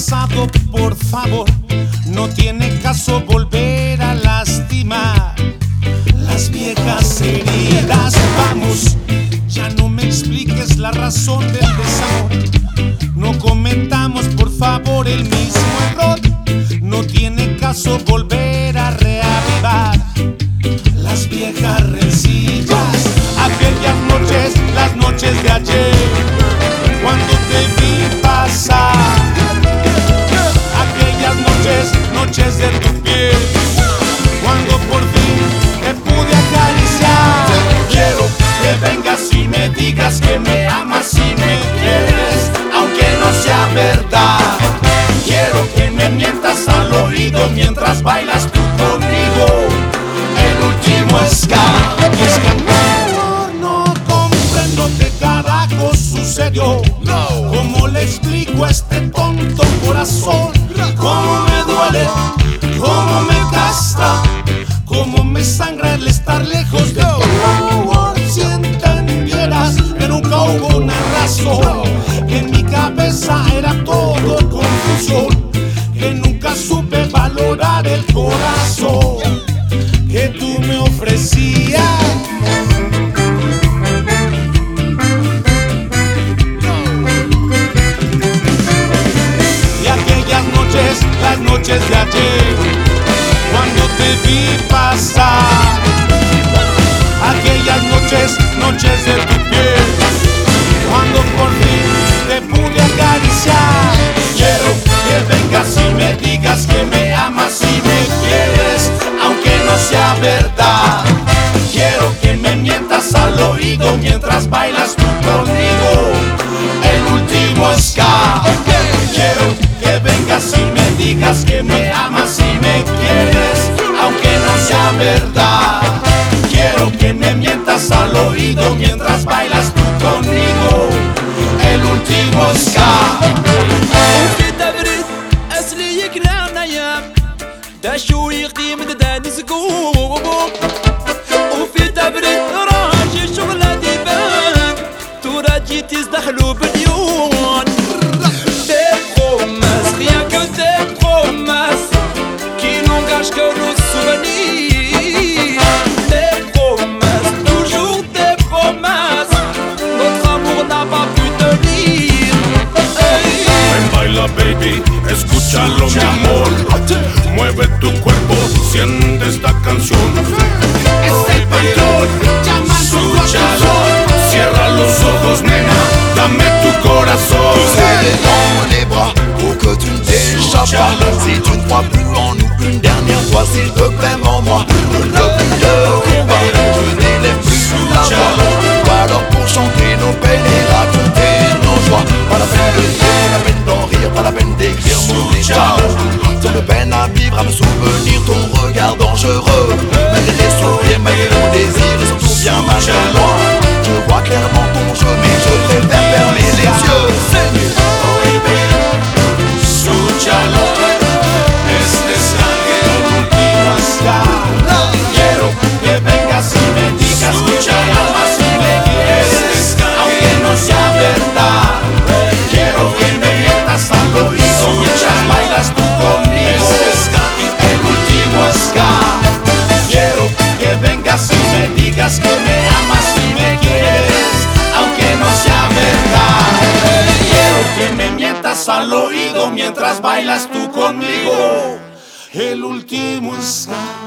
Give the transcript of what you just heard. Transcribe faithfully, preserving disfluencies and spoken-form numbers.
pasado, por favor, no tiene caso volver a lastimar las viejas heridas. Vamos, ya no me expliques la razón del desamor. No cometamos, por favor, el mismo error. No tiene caso volver a reavivar las viejas rencillas. Aquellas noches, las noches de ayer, cuando te vi pasar. Aquellas noches, noches de tu piel, cuando por fin te pude acariciar. Quiero que vengas y me digas que me amas y me quieres, aunque no sea verdad. Quiero que me mientas al oído mientras bailas tú conmigo el último ska. Y es que amor, no comprendo qué carajo sucedió. ¿Cómo le explico a este tonto corazón? ¿Cómo me duele? ¿Cómo me gasta? ¿Cómo me sangra el estar lejos de ti? Si entendieras que nunca hubo una razón, que en mi cabeza era todo confusión, que nunca supe valorar el corazón que tú me ofrecías. Y aquellas noches, las noches de ayer, cuando te vi pasar. Aquellas noches, noches de tu piel, cuando por fin te pude acariciar. Quiero que vengas y me digas que me amas y me quieres, aunque no sea verdad. Quiero que me mientas al oído mientras bailas tú conmigo el último ska. Quiero que vengas y me digas que me amas y me quieres, aunque no sea verdad. Quiero que me mientas al oído mientras bailas tú conmigo el último ska. وفي تبريد أسلي كلام أيام داشو يقيم داني سكوب. وفي تبريد راجي شغلة ديبان تراجي تزدخلوا باليون. Des promesses, rien que des promesses qui n'engagent que nos souvenirs. Des promesses, toujours des promesses, notre amour n'a pas pu tenir. Hey. Ven, baila, baby, escúchalo, mi amor. Mueve tu cuerpo, siente esta canción. Es el patrón, escúchalo. Cierra los ojos, nena, dame tu corazón. Serré dans les bras pour que tu ne t'échappes pas. Si tu ne crois plus en nous une dernière fois, s'il te plaît, mens-moi. Je ne veux plus de combat, je n'élève plus la voix. Ou alors pour chanter nos peines et raconter nos joies. Pas la peine de rire, pas la peine d'en rire, pas la peine d'écrire mon état. Tant de peine à vivre, à me souvenir ton regard dangereux. Malgré les sourires, malgré mon désir et surtout bien malgré moi. Je vois clairement ton jeu, mais je préfère fermer les yeux. Escúchalo, este es el último ska. Quiero que vengas y me digas que me amas y me quieres, aunque no sea verdad. Quiero que me mientas al oído mientras bailas tú conmigo el último ska. Quiero que vengas y me digas que me amas y me quieres, aunque no sea verdad. Quiero que me mientas al oído mientras bailas tú conmigo el último ska.